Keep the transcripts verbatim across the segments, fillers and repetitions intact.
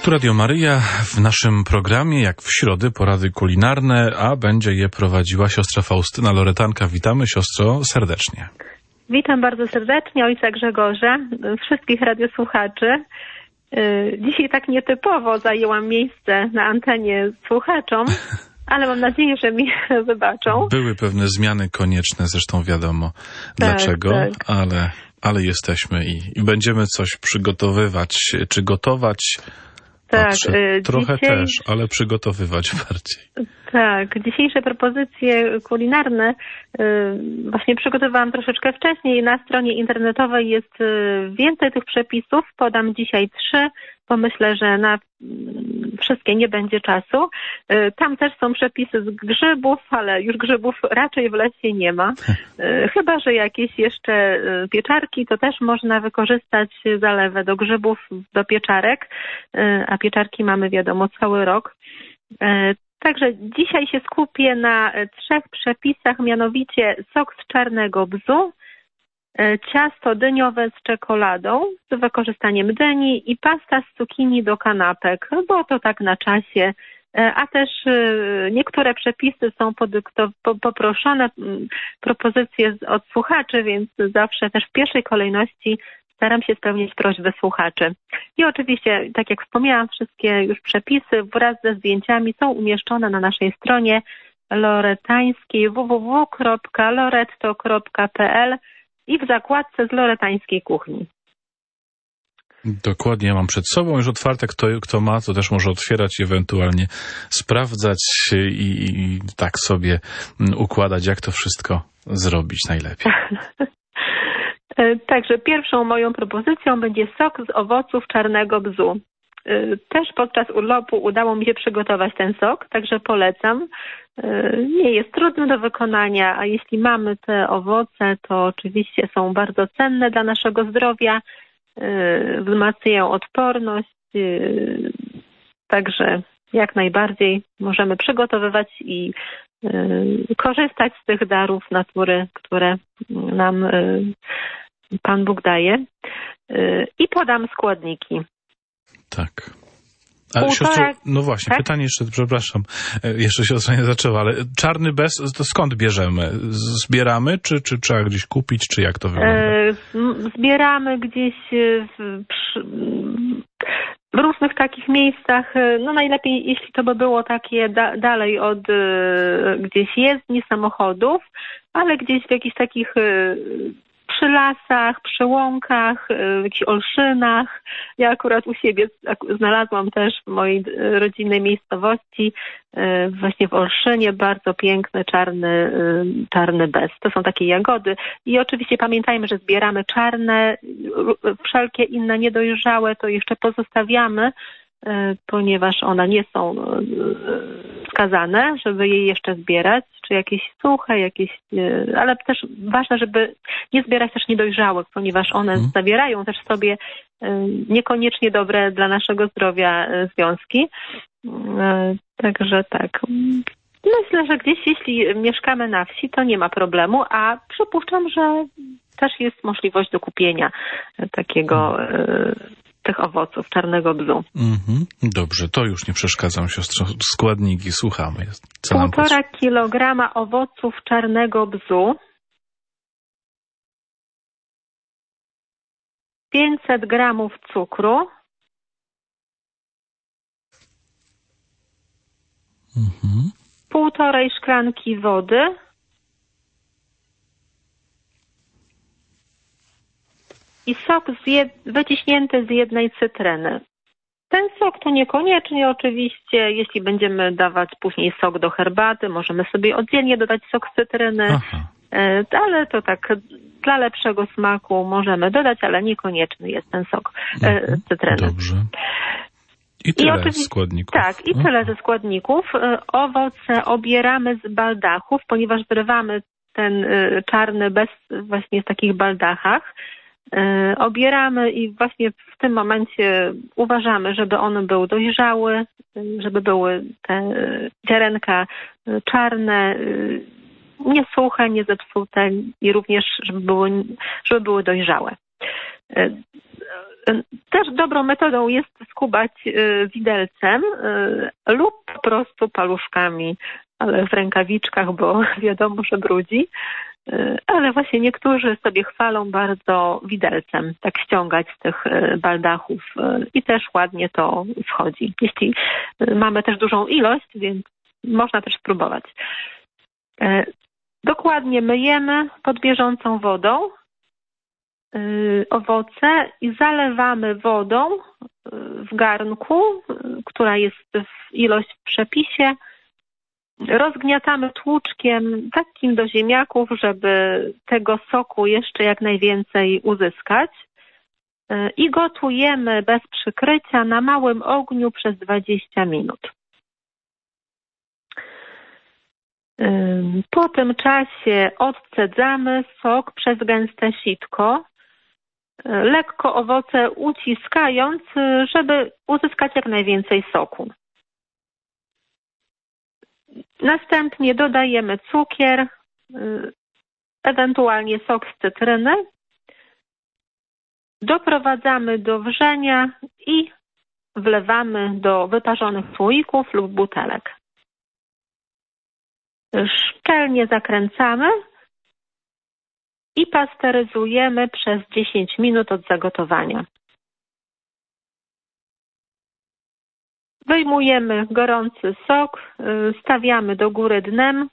Tu Radio Maryja w naszym programie, jak w środę, porady kulinarne, a będzie je prowadziła siostra Faustyna Loretanka. Witamy siostro serdecznie. Witam bardzo serdecznie ojca Grzegorza, wszystkich radiosłuchaczy. Dzisiaj tak nietypowo zajęłam miejsce na antenie słuchaczom, ale mam nadzieję, że mi wybaczą. Były pewne zmiany konieczne, zresztą wiadomo dlaczego, tak, tak. ale... Ale jesteśmy i, i będziemy coś przygotowywać, czy gotować. Tak, Patrzę, trochę dzisiaj... też, ale przygotowywać bardziej. Tak, dzisiejsze propozycje kulinarne y, właśnie przygotowałam troszeczkę wcześniej. Na stronie internetowej jest y, więcej tych przepisów. Podam dzisiaj trzy, bo myślę, że na y, wszystkie nie będzie czasu. Y, tam też są przepisy z grzybów, ale już grzybów raczej w lesie nie ma. Y, chyba że jakieś jeszcze y, pieczarki, to też można wykorzystać zalewę do grzybów, do pieczarek, y, a pieczarki mamy wiadomo cały rok. Y, Także dzisiaj się skupię na trzech przepisach, mianowicie sok z czarnego bzu, ciasto dyniowe z czekoladą z wykorzystaniem dyni i pasta z cukinii do kanapek, bo to tak na czasie. A też niektóre przepisy są poproszone, propozycje od słuchaczy, więc zawsze też w pierwszej kolejności staram się spełnić prośby słuchaczy. I oczywiście, tak jak wspomniałam, wszystkie już przepisy wraz ze zdjęciami są umieszczone na naszej stronie loretańskiej w w w kropka loretto kropka p l i w zakładce z loretańskiej kuchni. Dokładnie, ja mam przed sobą już otwarte. Kto, kto ma, to też może otwierać i ewentualnie sprawdzać i, i tak sobie układać, jak to wszystko zrobić najlepiej. Także pierwszą moją propozycją będzie sok z owoców czarnego bzu. Też podczas urlopu udało mi się przygotować ten sok, także polecam. Nie jest trudny do wykonania, a jeśli mamy te owoce, to oczywiście są bardzo cenne dla naszego zdrowia, wzmacniają odporność, także jak najbardziej możemy przygotowywać i korzystać z tych darów natury, które nam Pan Bóg daje. I podam składniki. Tak. A Półtora... siostro, no właśnie, tak? pytanie jeszcze, przepraszam, jeszcze siostra nie zaczęła, ale czarny bez, to skąd bierzemy? Zbieramy, czy, czy trzeba gdzieś kupić, czy jak to wygląda? Zbieramy gdzieś w, przy, w różnych takich miejscach, no najlepiej jeśli to by było takie da, dalej od gdzieś jezdni, samochodów, ale gdzieś w jakichś takich przy lasach, przy łąkach, w jakichś olszynach. Ja akurat u siebie znalazłam też w mojej rodzinnej miejscowości, właśnie w Olszynie, bardzo piękny, czarny, czarny bez. To są takie jagody. I oczywiście pamiętajmy, że zbieramy czarne, wszelkie inne niedojrzałe to jeszcze pozostawiamy, ponieważ one nie są wskazane, żeby je jeszcze zbierać, czy jakieś suche, jakieś, ale też ważne, żeby nie zbierać też niedojrzałych, ponieważ one hmm. zawierają też w sobie niekoniecznie dobre dla naszego zdrowia związki. Także tak. Myślę, że gdzieś jeśli mieszkamy na wsi, to nie ma problemu, a przypuszczam, że też jest możliwość do kupienia takiego hmm. tych owoców czarnego bzu. Mm-hmm. Dobrze, to już nie przeszkadzam, siostro. Składniki, słuchamy. Co Półtora kilograma owoców czarnego bzu, pięćset gramów cukru, mm-hmm. półtorej szklanki wody, i sok z jed... wyciśnięty z jednej cytryny. Ten sok to niekoniecznie oczywiście, jeśli będziemy dawać później sok do herbaty, możemy sobie oddzielnie dodać sok z cytryny, Aha. ale to tak dla lepszego smaku możemy dodać, ale niekonieczny jest ten sok mhm. cytryny. Dobrze. I tyle I składników. Tak, i Aha. tyle ze składników. Owoce obieramy z baldachów, ponieważ zrywamy ten czarny bez właśnie w takich baldachach. Obieramy i właśnie w tym momencie uważamy, żeby on był dojrzały, żeby były te ziarenka czarne, nie suche, nie zepsute i również żeby były, żeby były dojrzałe. Też dobrą metodą jest skubać widelcem lub po prostu paluszkami, ale w rękawiczkach, bo wiadomo, że brudzi. Ale właśnie niektórzy sobie chwalą bardzo widelcem, tak ściągać z tych baldachów i też ładnie to schodzi. Jeśli mamy też dużą ilość, więc można też spróbować. Dokładnie myjemy pod bieżącą wodą owoce i zalewamy wodą w garnku, która jest w ilość w przepisie. Rozgniatamy tłuczkiem takim do ziemniaków, żeby tego soku jeszcze jak najwięcej uzyskać i gotujemy bez przykrycia na małym ogniu przez dwadzieścia minut. Po tym czasie odcedzamy sok przez gęste sitko, lekko owoce uciskając, żeby uzyskać jak najwięcej soku. Następnie dodajemy cukier, ewentualnie sok z cytryny. Doprowadzamy do wrzenia i wlewamy do wyparzonych słoików lub butelek. Szczelnie zakręcamy i pasteryzujemy przez dziesięć minut od zagotowania. Wyjmujemy gorący sok, stawiamy do góry dnem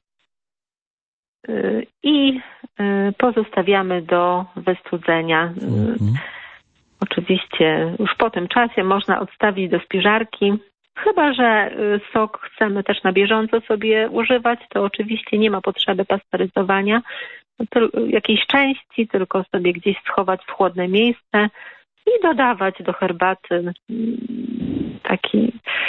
i pozostawiamy do wystudzenia. Mhm. Oczywiście już po tym czasie można odstawić do spiżarki. Chyba że sok chcemy też na bieżąco sobie używać, to oczywiście nie ma potrzeby pasteryzowania jakiejś części, tylko sobie gdzieś schować w chłodne miejsce i dodawać do herbaty taki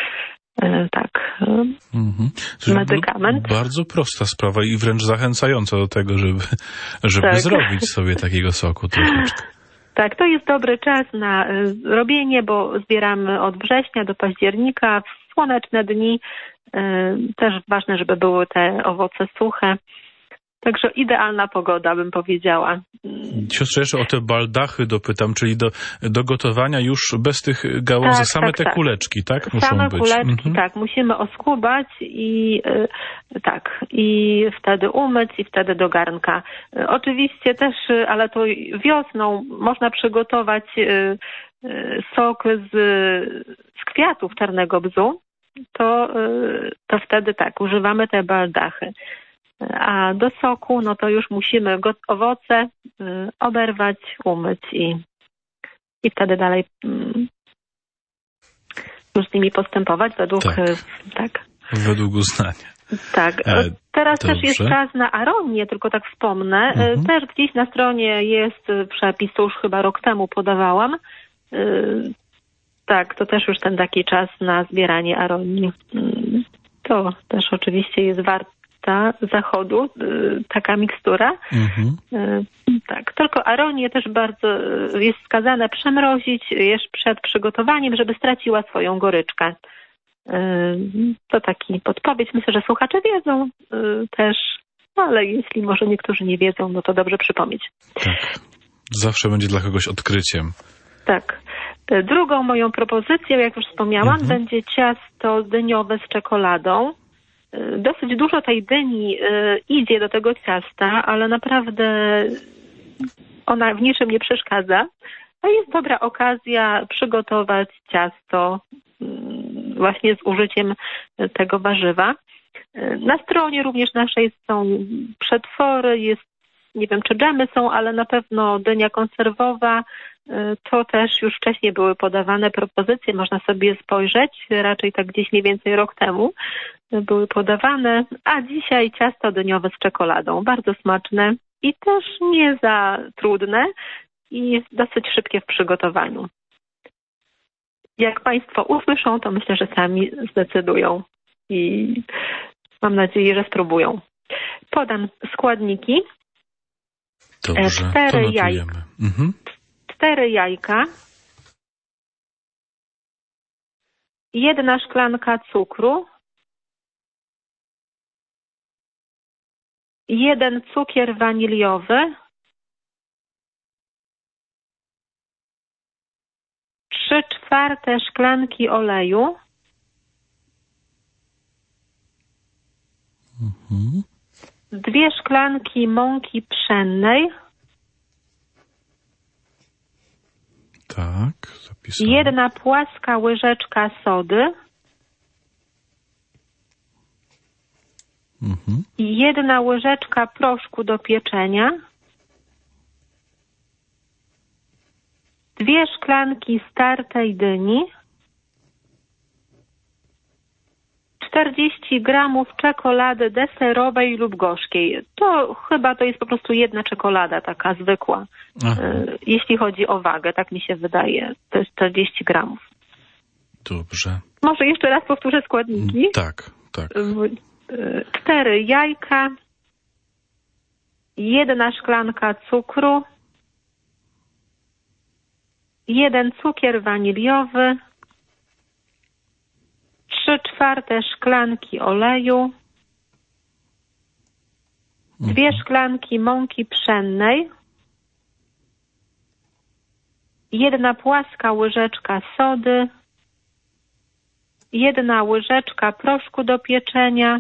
tak mhm. medykament. Bardzo prosta sprawa i wręcz zachęcająca do tego, żeby, żeby tak. zrobić sobie takiego soku troszeczkę. Tak, to jest dobry czas na robienie, bo zbieramy od września do października w słoneczne dni. Też ważne, żeby były te owoce suche. Także idealna pogoda, bym powiedziała. Siostrze, jeszcze o te baldachy dopytam, czyli do, do gotowania już bez tych gałęzi, tak, same tak, te tak. kuleczki, tak? Muszą same być. kuleczki, mhm. tak, musimy oskubać i y, tak, i wtedy umyć i wtedy do garnka. Y, oczywiście też, y, ale to wiosną można przygotować y, y, sok z, z kwiatów czarnego bzu, to, y, to wtedy tak, używamy te baldachy. A do soku, no to już musimy go, owoce y, oberwać, umyć i, i wtedy dalej y, już z nimi postępować według tak. Y, tak. według uznania. Tak. E, Teraz dobrze. Też jest czas na aronię, tylko tak wspomnę. Mhm. Też gdzieś na stronie jest przepis, to już chyba rok temu podawałam. Y, tak, to też już ten taki czas na zbieranie aronii. Y, to też oczywiście jest warte zachodu, taka mikstura. Mhm. Tak, tylko aronię też bardzo jest wskazane przemrozić jeszcze przed przygotowaniem, żeby straciła swoją goryczkę. To taki podpowiedź. Myślę, że słuchacze wiedzą też, ale jeśli może niektórzy nie wiedzą, no to dobrze przypomnieć. Tak. Zawsze będzie dla kogoś odkryciem. Tak. Drugą moją propozycją, jak już wspomniałam, mhm. będzie ciasto dyniowe z czekoladą. Dosyć dużo tej dyni y, idzie do tego ciasta, ale naprawdę ona w niczym nie przeszkadza. A jest dobra okazja przygotować ciasto y, właśnie z użyciem tego warzywa. Y, na stronie również naszej są przetwory, jest, nie wiem czy dżemy są, ale na pewno dynia konserwowa. Y, to też już wcześniej były podawane propozycje, można sobie spojrzeć, raczej tak gdzieś mniej więcej rok temu były podawane, a dzisiaj ciasto dyniowe z czekoladą. Bardzo smaczne i też nie za trudne i dosyć szybkie w przygotowaniu. Jak Państwo usłyszą, to myślę, że sami zdecydują i mam nadzieję, że spróbują. Podam składniki. Dobrze, cztery jajka. Mhm. Cztery jajka. Jedna szklanka cukru. Jeden cukier waniliowy, trzy czwarte szklanki oleju, Mhm. dwie szklanki mąki pszennej, Tak, zapisałem. jedna płaska łyżeczka sody Mhm. i jedna łyżeczka proszku do pieczenia, dwie szklanki startej dyni, czterdzieści gramów czekolady deserowej lub gorzkiej. To chyba to jest po prostu jedna czekolada taka zwykła. Aha. Y, Jeśli chodzi o wagę, tak mi się wydaje. To jest czterdzieści gramów. Dobrze. Może jeszcze raz powtórzę składniki. Tak, tak. Y, Cztery jajka, jedna szklanka cukru, jeden cukier waniliowy, trzy czwarte szklanki oleju, dwie szklanki mąki pszennej, jedna płaska łyżeczka sody, jedna łyżeczka proszku do pieczenia,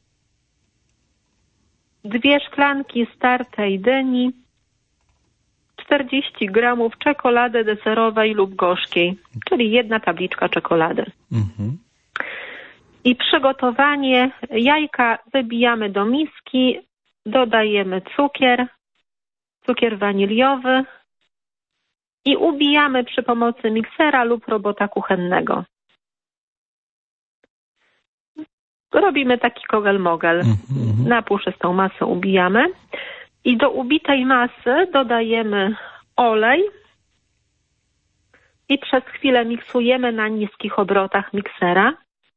dwie szklanki startej dyni, czterdzieści gramów czekolady deserowej lub gorzkiej, czyli jedna tabliczka czekolady. Mhm. I przygotowanie: jajka wybijamy do miski, dodajemy cukier, cukier waniliowy i ubijamy przy pomocy miksera lub robota kuchennego. Robimy taki kogel-mogel. Mhm. Na puszystą masę ubijamy i do ubitej masy dodajemy olej i przez chwilę miksujemy na niskich obrotach miksera.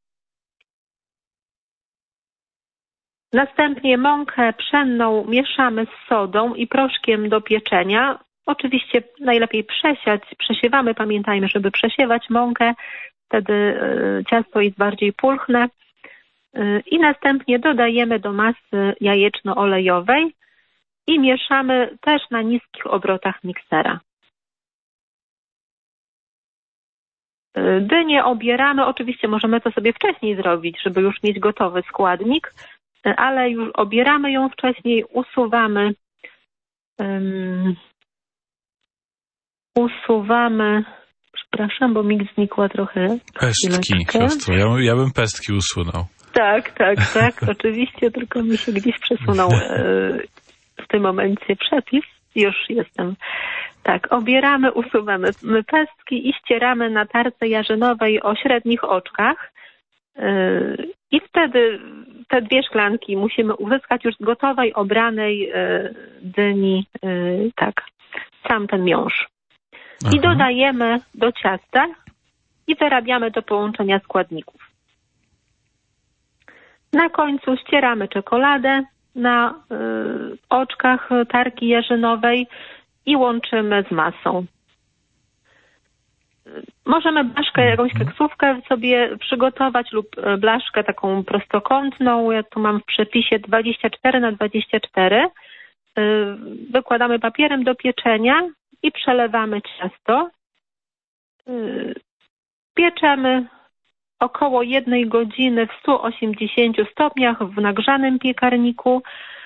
Następnie mąkę pszenną mieszamy z sodą i proszkiem do pieczenia. Oczywiście najlepiej przesiać, przesiewamy, pamiętajmy, żeby przesiewać mąkę, wtedy y, ciasto jest bardziej pulchne. Y, I następnie dodajemy do masy jajeczno-olejowej i mieszamy też na niskich obrotach miksera. Y, dynię obieramy, oczywiście możemy to sobie wcześniej zrobić, żeby już mieć gotowy składnik, ale już obieramy ją wcześniej, usuwamy um, usuwamy, przepraszam, bo mi znikła trochę Pestki, siostro. Ja, ja bym pestki usunął. Tak, tak, tak, oczywiście, tylko mi się gdzieś przesunął e, w tym momencie przepis. Już jestem. Tak, obieramy, usuwamy pestki i ścieramy na tarce jarzynowej o średnich oczkach. I wtedy te dwie szklanki musimy uzyskać już z gotowej, obranej dyni, tak, sam ten miąższ. I Aha. dodajemy do ciasta i wyrabiamy do połączenia składników. Na końcu ścieramy czekoladę na y, oczkach tarki jarzynowej i łączymy z masą. Możemy blaszkę, jakąś keksówkę sobie przygotować lub blaszkę taką prostokątną. Ja tu mam w przepisie dwadzieścia cztery na dwadzieścia cztery. Wykładamy papierem do pieczenia i przelewamy ciasto. Pieczemy około jednej godziny w stu osiemdziesięciu stopniach w nagrzanym piekarniku.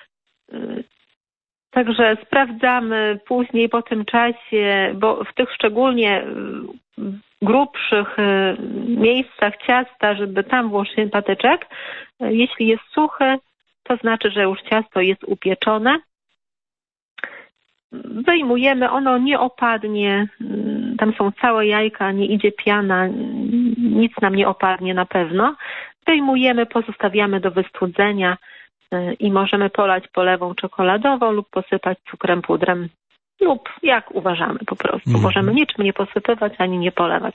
Także sprawdzamy później po tym czasie, bo w tych szczególnie grubszych miejscach ciasta, żeby tam włożyć patyczek. Jeśli jest suchy, to znaczy, że już ciasto jest upieczone. Wyjmujemy, ono nie opadnie, tam są całe jajka, nie idzie piana, nic nam nie opadnie na pewno. Wyjmujemy, pozostawiamy do wystudzenia i możemy polać polewą czekoladową lub posypać cukrem pudrem lub jak uważamy po prostu. Mm. Możemy niczym nie posypywać ani nie polewać.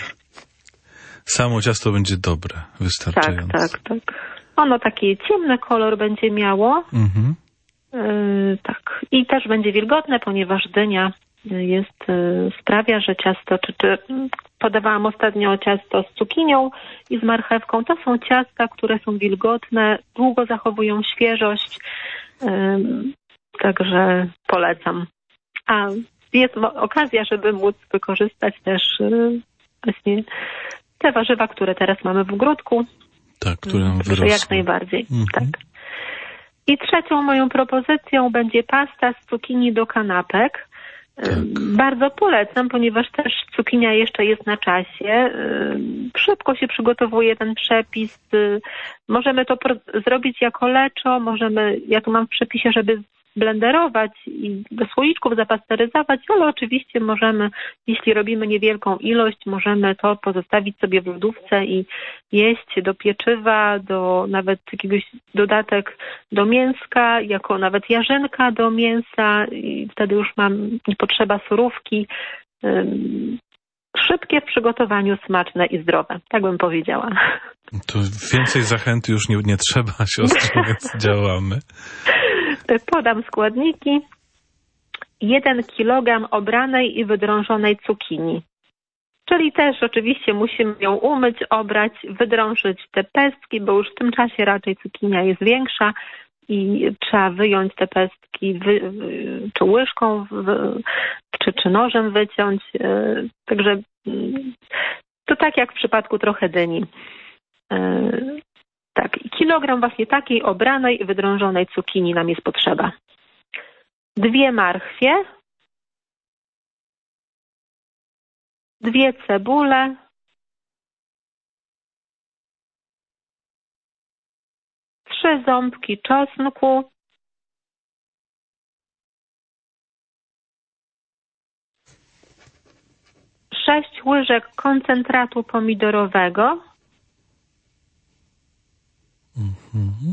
Samo ciasto będzie dobre, wystarczające. Tak, tak, tak. Ono taki ciemny kolor będzie miało. Mhm. Yy, tak. I też będzie wilgotne, ponieważ dynia jest, yy, sprawia, że ciasto, czy, czy podawałam ostatnio ciasto z cukinią i z marchewką. To są ciasta, które są wilgotne, długo zachowują świeżość. Yy, także polecam. A jest okazja, żeby móc wykorzystać też yy, właśnie te warzywa, które teraz mamy w ogródku. Tak, które nam Także wyrosły. jak najbardziej, Mhm. tak. I trzecią moją propozycją będzie pasta z cukinii do kanapek. Tak. Bardzo polecam, ponieważ też cukinia jeszcze jest na czasie. Szybko się przygotowuje ten przepis. Możemy to zrobić jako leczo, możemy, ja tu mam w przepisie, żeby blenderować i do słoiczków zapasteryzować, ale oczywiście możemy, jeśli robimy niewielką ilość, możemy to pozostawić sobie w lodówce i jeść do pieczywa, do nawet jakiegoś dodatek do mięska, jako nawet jarzynka do mięsa i wtedy już mam, nie potrzeba surówki. Szybkie w przygotowaniu, smaczne i zdrowe. Tak bym powiedziała. To więcej zachęty już nie, nie trzeba, siostro, więc działamy. Podam składniki. jeden kilogram obranej i wydrążonej cukinii. Czyli też oczywiście musimy ją umyć, obrać, wydrążyć te pestki, bo już w tym czasie raczej cukinia jest większa i trzeba wyjąć te pestki, wy, czy łyżką, wy, czy, czy nożem wyciąć. Także to tak jak w przypadku trochę dyni. Tak, kilogram właśnie takiej obranej i wydrążonej cukinii nam jest potrzeba. Dwie marchwie, dwie cebule, trzy ząbki czosnku, sześć łyżek koncentratu pomidorowego, Mhm.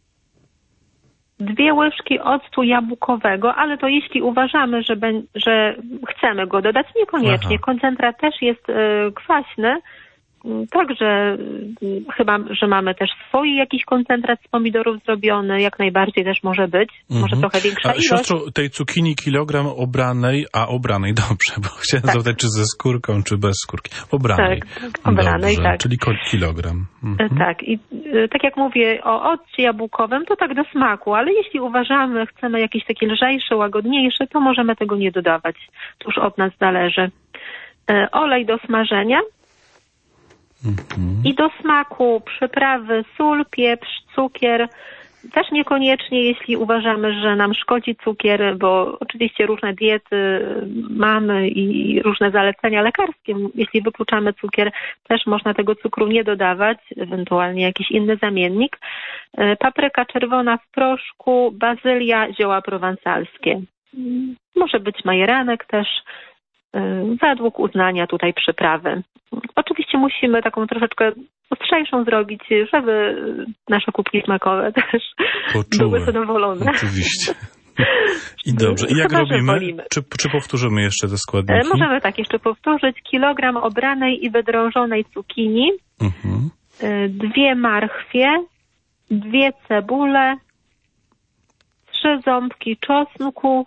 dwie łyżki octu jabłkowego, ale to jeśli uważamy, że, be, że chcemy go dodać, niekoniecznie. Aha. Koncentrat też jest y, kwaśny, także y, chyba, że mamy też swój jakiś koncentrat z pomidorów zrobiony, jak najbardziej też może być, Mhm. może trochę większa a, ilość. Siostro, tej cukinii kilogram obranej, a obranej, dobrze, bo chciałem Tak. zapytać, czy ze skórką, czy bez skórki. Obranej. Tak, tak, obranej, dobrze, tak. czyli kilogram. Mhm. Tak, i y, tak jak mówię o occie jabłkowym, to tak do smaku, ale jeśli uważamy, chcemy jakieś takie lżejsze, łagodniejsze, to możemy tego nie dodawać. To już od nas zależy. Y, olej do smażenia Mhm. i do smaku przyprawy, sól, pieprz, cukier. Też niekoniecznie, jeśli uważamy, że nam szkodzi cukier, bo oczywiście różne diety mamy i różne zalecenia lekarskie. Jeśli wykluczamy cukier, też można tego cukru nie dodawać, ewentualnie jakiś inny zamiennik. Papryka czerwona w proszku, bazylia, zioła prowansalskie. Może być majeranek też, według uznania tutaj przyprawy. Oczywiście musimy taką troszeczkę ostrzejszą zrobić, żeby nasze kubki smakowe też Poczuły. były zadowolone. Oczywiście. I dobrze. I jak Chyba, że robimy? wolimy. Czy, czy powtórzymy jeszcze te składniki? Możemy tak jeszcze powtórzyć. Kilogram obranej i wydrążonej cukinii, Mhm. dwie marchwie, dwie cebule, trzy ząbki czosnku,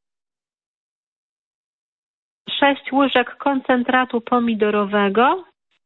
sześć łyżek koncentratu pomidorowego,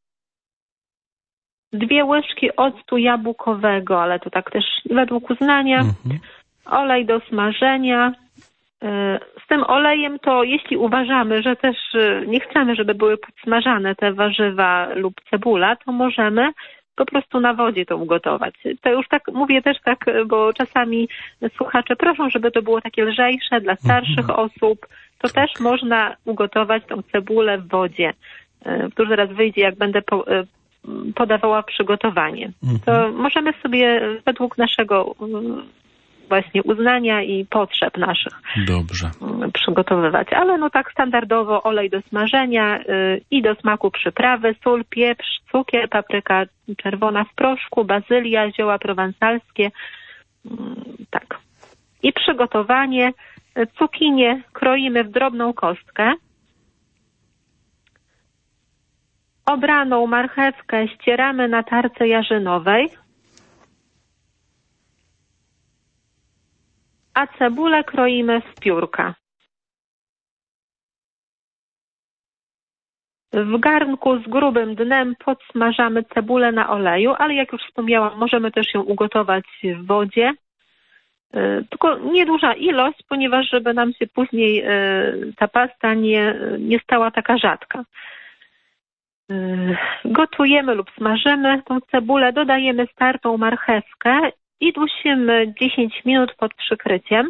dwie łyżki octu jabłkowego, ale to tak też według uznania, Mhm. olej do smażenia. Z tym olejem to jeśli uważamy, że też nie chcemy, żeby były podsmażane te warzywa lub cebula, to możemy po prostu na wodzie to ugotować. To już tak mówię też tak, bo czasami słuchacze proszą, żeby to było takie lżejsze dla starszych Mhm. osób. To też można ugotować tą cebulę w wodzie. To już zaraz wyjdzie, jak będę po, podawała przygotowanie. Mhm. To możemy sobie według naszego właśnie uznania i potrzeb naszych Dobrze. przygotowywać. Ale no tak standardowo olej do smażenia yy, i do smaku przyprawy, sól, pieprz, cukier, papryka czerwona w proszku, bazylia, zioła prowansalskie. Yy, tak. I przygotowanie. Cukinię kroimy w drobną kostkę. Obraną marchewkę ścieramy na tarce jarzynowej. A cebulę kroimy w piórka. W garnku z grubym dnem podsmażamy cebulę na oleju, ale jak już wspomniałam, możemy też ją ugotować w wodzie. Tylko nieduża ilość, ponieważ żeby nam się później ta pasta nie, nie stała taka rzadka. Gotujemy lub smażymy tą cebulę, dodajemy startą marchewkę i dusimy dziesięć minut pod przykryciem,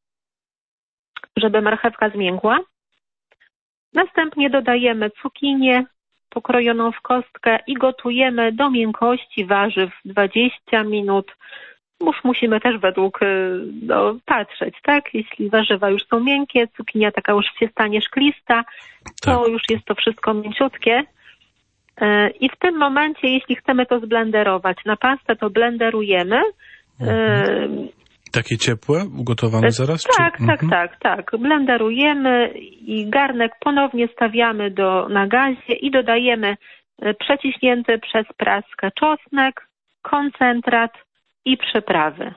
żeby marchewka zmiękła. Następnie dodajemy cukinię pokrojoną w kostkę i gotujemy do miękkości warzyw dwadzieścia minut. Już musimy też według no, patrzeć, tak? Jeśli warzywa już są miękkie, cukinia taka już się stanie szklista, to tak. Już jest to wszystko mięciutkie. I w tym momencie, jeśli chcemy to zblenderować na pastę, to blenderujemy. Mhm. Takie ciepłe, ugotowane zaraz? Tak, czy... tak, mhm. tak, tak. Blenderujemy i garnek ponownie stawiamy do, na gazie i dodajemy przeciśnięty przez praskę czosnek, koncentrat i przyprawy.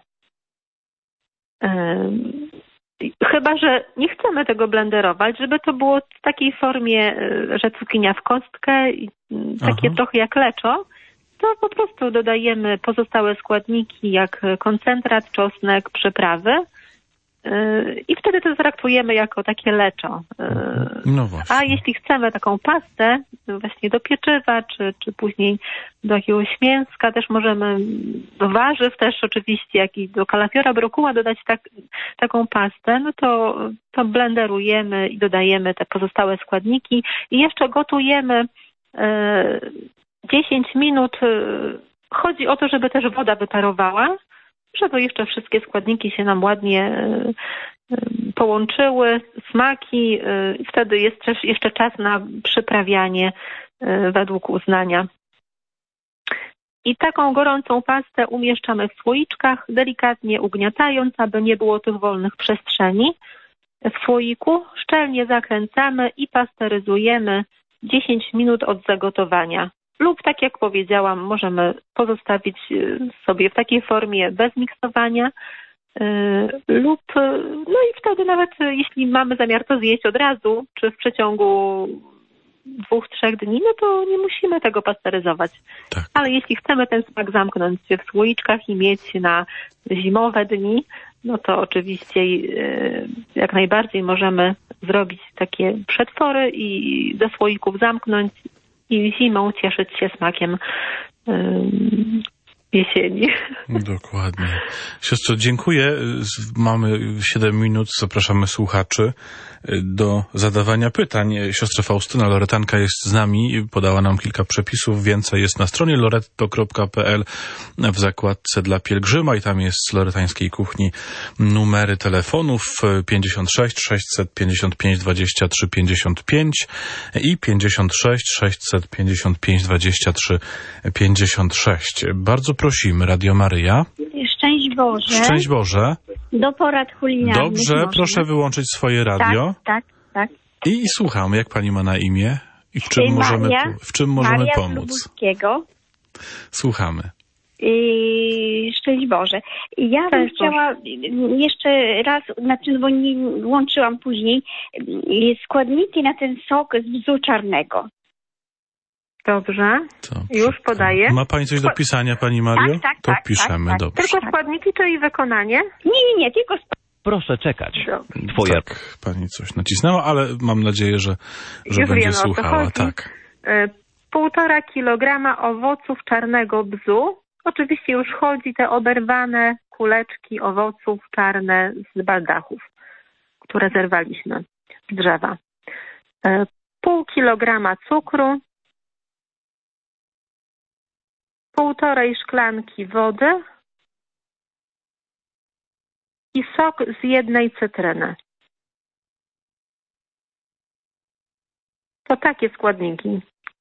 Chyba że nie chcemy tego blenderować, żeby to było w takiej formie, że cukinia w kostkę, takie Aha. trochę jak leczo, to po prostu dodajemy pozostałe składniki jak koncentrat, czosnek, przyprawy i wtedy to traktujemy jako takie leczo. No właśnie. A jeśli chcemy taką pastę właśnie do pieczywa, czy, czy później do jakiegoś mięska, też możemy do warzyw też oczywiście, jak i do kalafiora, brokuła dodać tak, taką pastę, no to, to blenderujemy i dodajemy te pozostałe składniki i jeszcze gotujemy e, dziesięć minut. Chodzi o to, żeby też woda wyparowała, żeby jeszcze wszystkie składniki się nam ładnie połączyły, smaki. Wtedy jest też jeszcze czas na przyprawianie według uznania. I taką gorącą pastę umieszczamy w słoiczkach, delikatnie ugniatając, aby nie było tych wolnych przestrzeni w słoiku. Szczelnie zakręcamy i pasteryzujemy dziesięć minut od zagotowania. Lub tak jak powiedziałam, możemy pozostawić sobie w takiej formie bez miksowania lub, no i wtedy nawet jeśli mamy zamiar to zjeść od razu, czy w przeciągu dwóch, trzech dni, no to nie musimy tego pasteryzować. Tak. Ale jeśli chcemy ten smak zamknąć w słoiczkach i mieć na zimowe dni, no to oczywiście jak najbardziej możemy zrobić takie przetwory i do słoików zamknąć i zimą cieszyć się smakiem um, jesieni. Dokładnie. Siostro, dziękuję. Mamy siedem minut. Zapraszamy słuchaczy do zadawania pytań. Siostra Faustyna Loretanka jest z nami. Podała nam kilka przepisów. Więcej jest na stronie loretto kropka p l w zakładce dla pielgrzyma i tam jest z loretańskiej kuchni numery telefonów pięćdziesiąt sześć sześćset pięćdziesiąt pięć dwadzieścia trzy pięćdziesiąt pięć i pięćdziesiąt sześć sześćset pięćdziesiąt pięć dwadzieścia trzy pięćdziesiąt sześć. Bardzo prosimy, Radio Maryja. Szczęść Boże. Szczęść Boże. Do porad kulinarnych. Dobrze, można. Proszę wyłączyć swoje radio. Tak, tak, tak. I, i słuchamy, jak pani ma na imię i w czym Maria, możemy, w czym możemy Maria pomóc. Lubuskiego. Słuchamy. I szczęść Boże. Ja bym Cześć chciała jeszcze raz, znaczy, bo nie łączyłam później, składniki na ten sok z bzu czarnego. Dobrze, Dobrze. Już podaję. Ma pani coś do pisania, pani Mario? Tak, tak, to tak, piszemy, tak, tak. dobrze. Tylko składniki, czyli wykonanie? Nie, nie, nie, tylko... Proszę czekać. Dobrze. Twoja... Tak, pani coś nacisnęła, ale mam nadzieję, że, że Już będzie wiem, słuchała. Tak. Półtora kilograma owoców czarnego bzu. Oczywiście już chodzi te oberwane kuleczki owoców czarne z baldachów, które zerwaliśmy z drzewa. Pół kilograma cukru. Półtorej szklanki wody i sok z jednej cytryny. To takie składniki.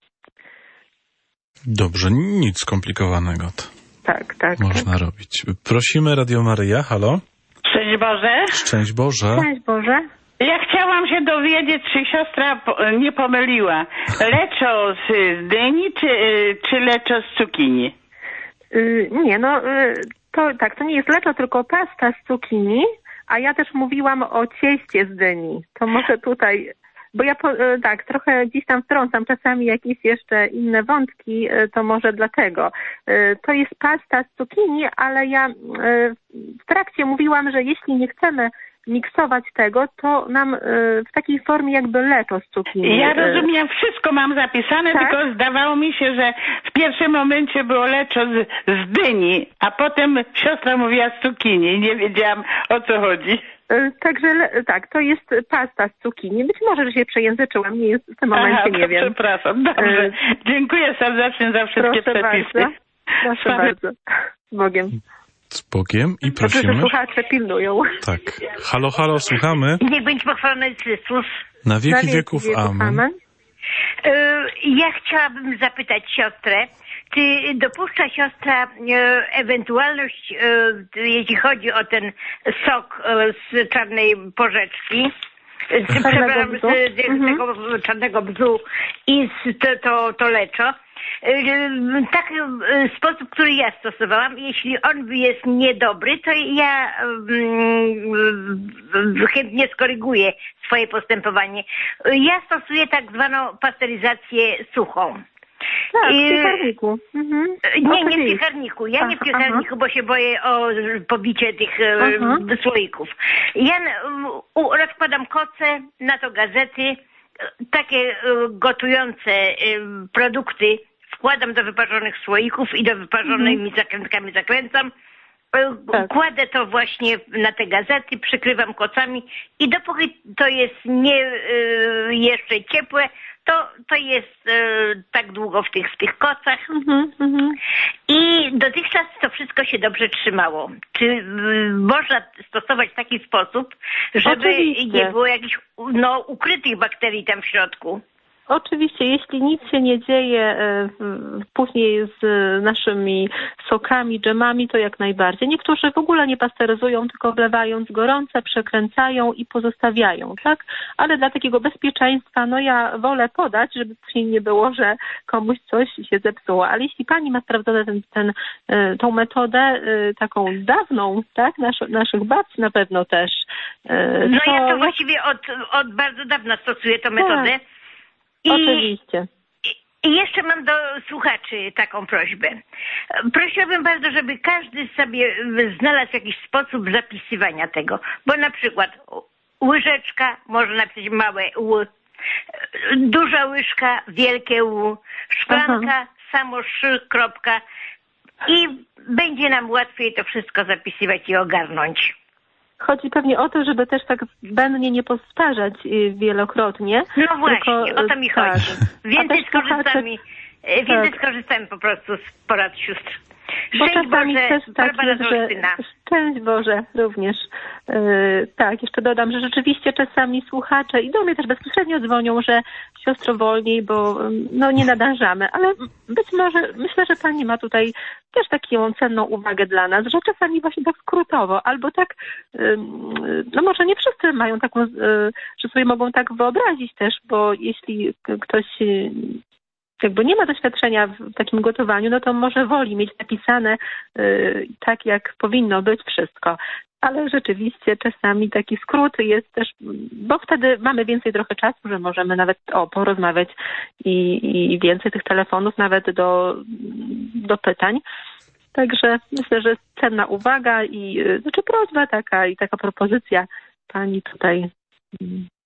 Dobrze, nic skomplikowanego. To tak, tak. Można tak. robić. Prosimy, Radio Maryja, halo? Szczęść Boże. Szczęść Boże. Szczęść Boże. Ja chciałam się dowiedzieć, czy siostra nie pomyliła. Leczo z dyni, czy, czy leczo z cukinii? Yy, nie, no yy, to tak, to nie jest leczo, tylko pasta z cukinii, a ja też mówiłam o cieście z dyni. To może tutaj, bo ja po, yy, tak, trochę gdzieś tam wtrącam czasami jakieś jeszcze inne wątki, yy, to może dlatego. Yy, to jest pasta z cukinii, ale ja yy, w trakcie mówiłam, że jeśli nie chcemy miksować tego, to nam w takiej formie jakby leczo z cukinii. Ja rozumiem, wszystko mam zapisane, tak? Tylko zdawało mi się, że w pierwszym momencie było leczo z, z dyni, a potem siostra mówiła z cukinii. Nie wiedziałam, o co chodzi. Także tak, to jest pasta z cukinii. Być może, że się przejęzyczyłam, nie jest w tym momencie, Aha, nie wiem. Przepraszam, dobrze. E... Dziękuję serdecznie za wszystkie Proszę przepisy. Bardzo. Proszę Same... bardzo. Z Bogiem. Z Bogiem i prosimy. Dobrze, że słuchacze pilnują. Tak. Halo, halo, słuchamy. Niech będzie pochwalony Chrystus. Na wieki, Na wieki wieków, wieków. Amen. Amen. Ja chciałabym zapytać siostrę, czy dopuszcza siostra ewentualność, jeśli chodzi o ten sok z czarnej porzeczki, z, przepraszam, z, z, z mhm. tego czarnego bzu i z to, to, to leczo, taki sposób, który ja stosowałam, jeśli on jest niedobry, to ja um, chętnie skoryguję swoje postępowanie. Ja stosuję tak zwaną pasteryzację suchą. Tak, w piekarniku. Mhm. Nie, nie w piekarniku. Ja nie w piekarniku, aha. bo się boję o pobicie tych aha. słoików. Ja u, rozkładam koce, na to gazety, takie gotujące produkty wkładam do wyparzonych słoików i do wyparzonymi mhm. zakrętkami zakręcam. Tak. Kładę to właśnie na te gazety, przykrywa kocami i dopóki to jest nie y, jeszcze ciepłe, to, to jest y, tak długo w tych, w tych kocach. Mm-hmm, mm-hmm. I dotychczas to wszystko się dobrze trzymało. Czy y, można stosować taki sposób, żeby Oczywiście. nie było jakichś no, ukrytych bakterii tam w środku? Oczywiście, jeśli nic się nie dzieje później z naszymi sokami, dżemami, to jak najbardziej. Niektórzy w ogóle nie pasteryzują, tylko wlewając gorące, przekręcają i pozostawiają, tak? Ale dla takiego bezpieczeństwa, no ja wolę podać, żeby później nie było, że komuś coś się zepsuło. Ale jeśli pani ma sprawdzone ten, ten, tą metodę taką dawną, tak? Nasz, naszych babci na pewno też. No to... ja to właściwie od, od bardzo dawna stosuję tę metodę. Tak. I, Oczywiście. I jeszcze mam do słuchaczy taką prośbę. Prosiłabym bardzo, żeby każdy sobie znalazł jakiś sposób zapisywania tego. Bo na przykład łyżeczka, można napisać małe ł, duża łyżka, wielkie ł, szklanka, Aha. samo szy, kropka. I będzie nam łatwiej to wszystko zapisywać i ogarnąć. Chodzi pewnie o to, żeby też tak zbędnie nie powtarzać wielokrotnie. No właśnie, tylko, o to mi tak. chodzi. Więcej skorzystamy, więcej tak. skorzystamy po prostu z porad sióstr. Bo Szczęść Boże, też tak jest, że Szczęść Boże również. Yy, tak, jeszcze dodam, że rzeczywiście czasami słuchacze i do mnie też bezpośrednio dzwonią, że siostro wolniej, bo no nie nadążamy, ale być może, myślę, że pani ma tutaj też taką cenną uwagę dla nas, że czasami właśnie tak skrótowo, albo tak, yy, no może nie wszyscy mają taką, yy, że sobie mogą tak wyobrazić też, bo jeśli ktoś jakby nie ma doświadczenia w takim gotowaniu, no to może woli mieć napisane yy, tak, jak powinno być wszystko. Ale rzeczywiście czasami taki skrót jest też, bo wtedy mamy więcej trochę czasu, że możemy nawet o, porozmawiać i, i więcej tych telefonów nawet do, do pytań. Także myślę, że cenna uwaga i yy, znaczy prośba taka i taka propozycja pani tutaj. Yy.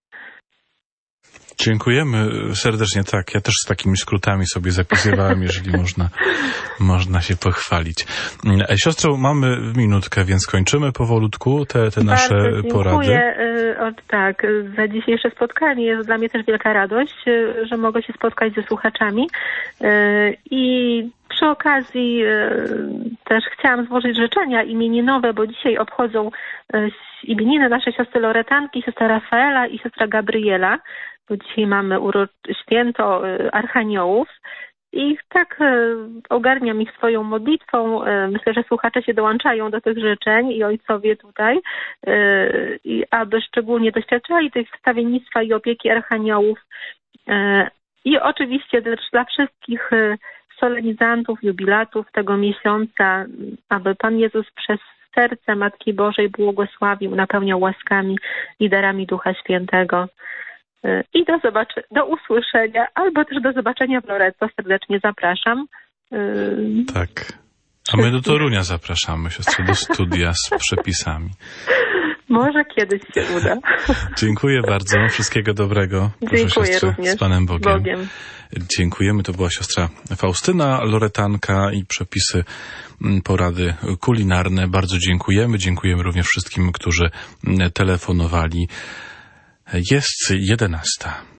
Dziękujemy serdecznie. Tak, ja też z takimi skrótami sobie zapisywałem, jeżeli można, można się pochwalić. Siostro, mamy minutkę, więc kończymy powolutku te, te nasze Bardzo porady. Dziękuję tak, za dzisiejsze spotkanie. Jest dla mnie też wielka radość, że mogę się spotkać ze słuchaczami. I przy okazji też chciałam złożyć życzenia imieninowe, bo dzisiaj obchodzą imieniny nasze siostry Loretanki, siostra Rafaela i siostra Gabriela. Bo dzisiaj mamy uro... święto Archaniołów i tak ogarniam ich swoją modlitwą. Myślę, że słuchacze się dołączają do tych życzeń i ojcowie tutaj, i aby szczególnie doświadczali tych wstawiennictwa i opieki Archaniołów. I oczywiście dla, dla wszystkich solenizantów, jubilatów tego miesiąca, aby Pan Jezus przez serce Matki Bożej błogosławił, napełniał łaskami i darami Ducha Świętego. I do, zobaczy- do usłyszenia, albo też do zobaczenia w Loreto. Serdecznie zapraszam. Tak. A my do Torunia zapraszamy, siostry, do studia z przepisami. Może kiedyś się uda. Dziękuję bardzo. Wszystkiego dobrego. Proszę Dziękuję siostrze, również. z Panem Bogiem. Bogiem. Dziękujemy. To była siostra Faustyna, loretanka i przepisy, porady kulinarne. Bardzo dziękujemy. Dziękujemy również wszystkim, którzy telefonowali. Jest jedenasta.